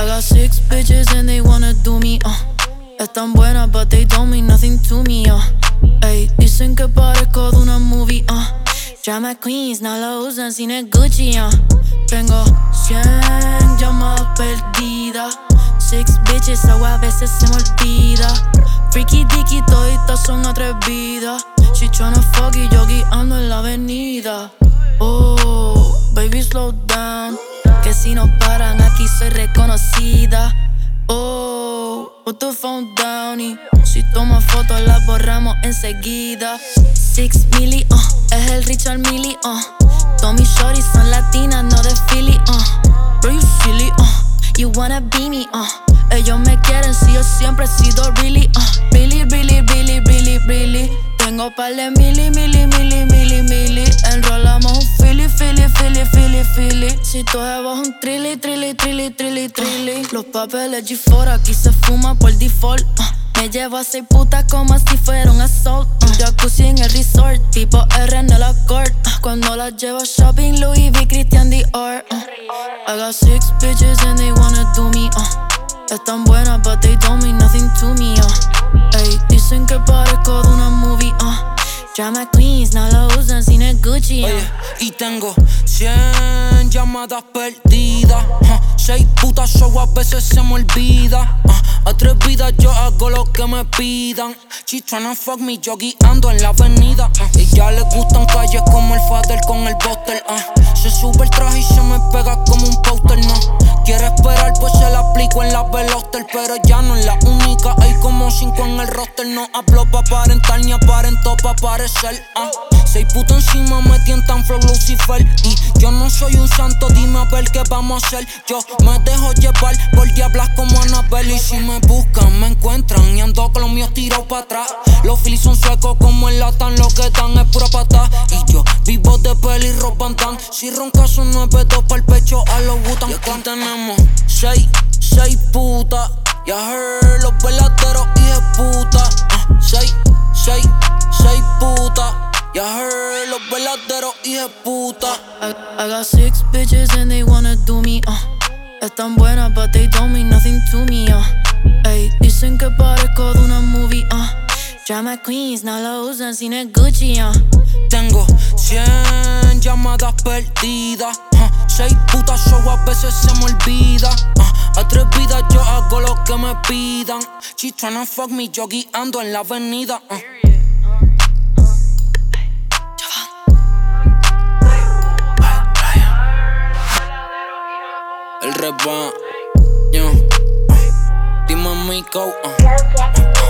I got 6 bitches and they wanna do me, Están buenas but they don't mean nothing to me, Ey, dicen que parezco de una movie, Drama queens no lo usan sin el Gucci, Tengo 100 llamadas perdidas, 6 bitches, so a veces se me olvida. Freaky dicky, toditas son atrevidas. She tryna fuck y yo guiando en la avenida. Oh, baby slow down, que si no paran aquí soy reconocida. Oh, put the phone down y si toma fotos las borramos enseguida. 6 milli, es el Richard Millie, Todos mis shorties son latinas, no de Philly, Bro, you silly, you wanna be me, Ellos me quieren si yo siempre he sido really, really. Tengo par de mili. Enrolamos un Philly. Si tu jeva es un trilly. Los papeles G4 aquí se fuma por default, Me llevo a 6 putas como si fuera un assault, Jacuzzi en el resort, tipo R en el Accord, Cuando las llevo shopping, Louis V, Christian Dior, I got 6 bitches and they wanna do me, Están buenas but they don't mean nothing to me, Ey, dicen que parezco de una movie, Drama queens no lo usan sin el Gucci, Oye, y tengo 100 llamadas perdidas, 6 putas show a veces se me olvida, atrevida yo hago lo que me pidan. She tryna fuck me, yo guiando en la avenida, Ella le gustan calles como el Fader con el Buster, Se sube el traje y se me pega como un póster, no. Quiere esperar pues se la aplico en la Veloster, pero ya no es la única, hay como 5 en el roster. No hablo pa' aparentar ni aparento pa' parecer, 6 putas encima me tientan flow Lucifer, y yo no soy un santo, dime a ver qué vamos a hacer. Yo me dejo llevar por diablas como Annabelle, y si me buscan me encuentran y ando con los míos tirados pa' atrás. Los Phillies son suecos como el Latan, lo que dan es pura pata, y yo vivo de peli y ropa tan. Si roncas son 9-2 pa'l pecho a los Wu-Tang. Y aquí tenemos 6 putas, ya heard los verdaderos hijeputa, 6 putas, ya heard los verdaderos hijeputa. I got 6 bitches and they wanna do me, Están buenas but they don't mean nothing to me, Ey, dicen que parezco de una movie, Drama queens no lo usan sin el Gucci, Tengo 100 llamadas perdidas, 6 putas show a veces se me olvida, atrevida yo hago lo que me pidan. She tryna fuck me, yo guiando en la avenida, El rebaño, dime Mico,